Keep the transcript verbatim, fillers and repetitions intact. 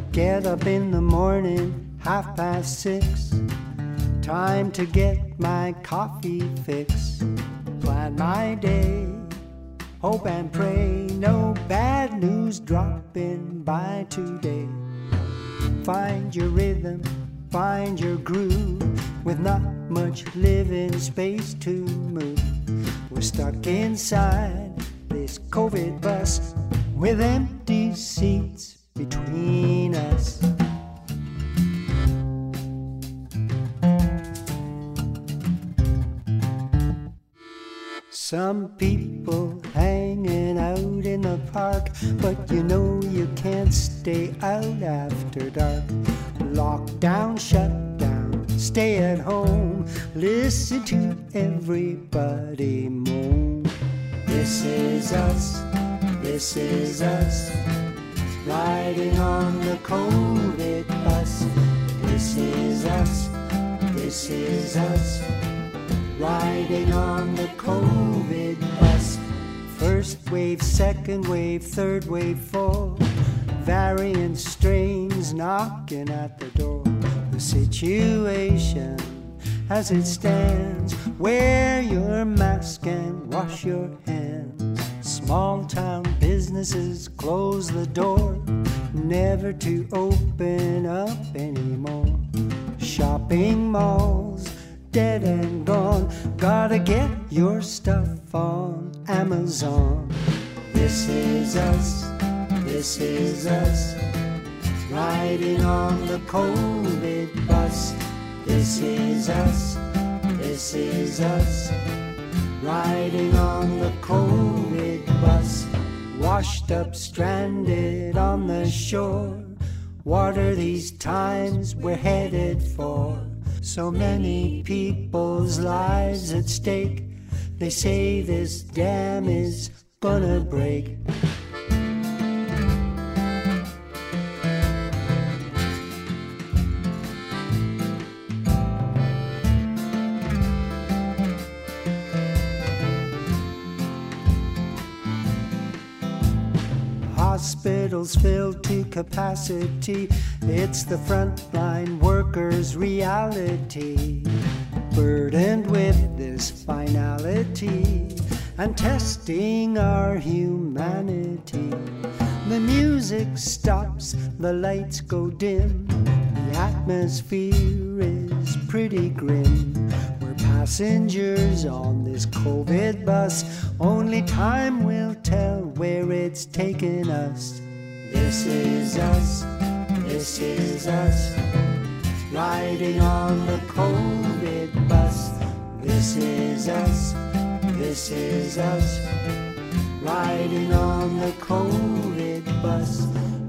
Get up in the morning, half past six. Time to get my coffee fix. Plan my day, hope and pray. No bad news dropping by today. Find your rhythm, find your groove. With not much living space to move. We're stuck inside this COVID bus with empty seats between us. Some people hanging out in the park, but you know you can't stay out after dark. Lockdown, shutdown, stay at home. Listen to everybody moan. This is us, this is us, riding on the COVID bus. This is us, this is us, riding on the COVID bus. First wave, second wave, third wave, four. Variant strains knocking at the door. The situation as it stands, wear your mask and wash your hands. Small town businesses close the door, never to open up anymore. Shopping malls dead and gone, gotta get your stuff on Amazon. This is us, this is us, riding on the COVID bus. This is us, this is us, riding on the COVID bus. Washed up, stranded on the shore. What are these times we're headed for? So many people's lives at stake. They say this dam is gonna break. Hospitals filled to capacity. It's the frontline workers' reality. Burdened with this finality and testing our humanity. The music stops, the lights go dim. The atmosphere is pretty grim. We're passengers on this COVID bus. Only time will tell where it's taking us. This is us, this is us, riding on the COVID bus. This is us, this is us, riding on the COVID bus.